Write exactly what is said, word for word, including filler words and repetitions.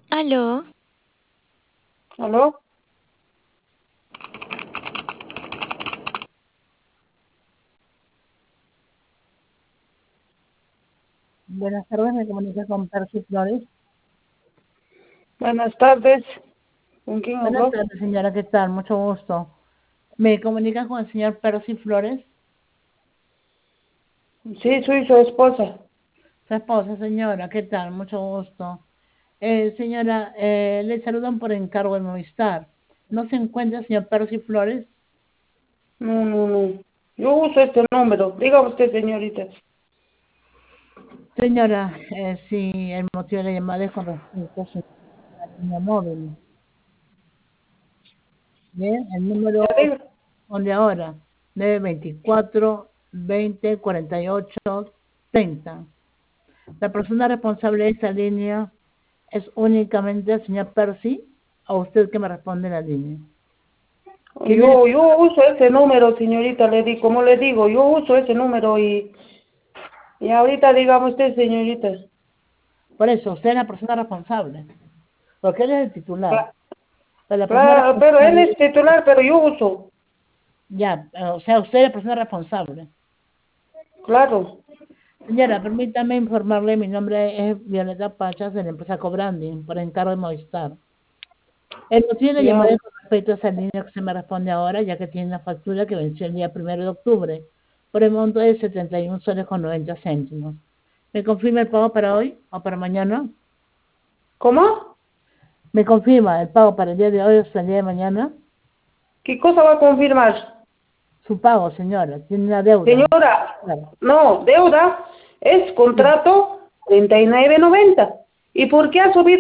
Aló, ¿Aló? Buenas tardes, me comunico con Percy Flores. Buenas tardes. ¿Con quién Buenas habló? tardes, señora, ¿qué tal? Mucho gusto. ¿Me comunica con el señor Percy Flores? Sí, soy su esposa. Su esposa, señora, ¿qué tal? Mucho gusto. Eh, señora, eh, le saludan por encargo de Movistar. ¿No se encuentra el señor Percy Flores? No, no, no. Yo uso este número. Diga usted, señorita. Señora, eh, sí, el motivo de la llamada es con respecto a su línea móvil. Bien, el número Ya diga. de ahora, nueve veinticuatro, veinte, cuarenta y ocho, treinta. La persona responsable de esta línea es únicamente el señor Percy, o usted que me responde en la línea. ¿Quién es? Yo, yo uso ese número, señorita. Le di, como le digo, yo uso ese número y, y ahorita dígame usted, señorita. Por eso, usted es la persona responsable, porque él es el titular. Cla- Pero la persona Claro, pero él responsable, es titular, pero yo uso. ya, eh, o sea, usted es la persona responsable. Claro. Señora, permítame informarle, mi nombre es Violeta Pachas, de la empresa Cobranding, por encargo de Movistar. El motivo de la Ya. llamada es con respecto a esa línea que se me responde ahora, ya que tiene una factura que venció el día primero de octubre, por el monto de setenta y un soles con noventa céntimos. ¿Me confirma el pago para hoy o para mañana? ¿Cómo? ¿Me confirma el pago para el día de hoy o hasta el día de mañana? ¿Qué cosa va a confirmar? Su pago, señora, tiene una deuda. Señora, Claro. no, deuda es Sí. contrato treinta y nueve noventa. ¿Y por qué ha subido?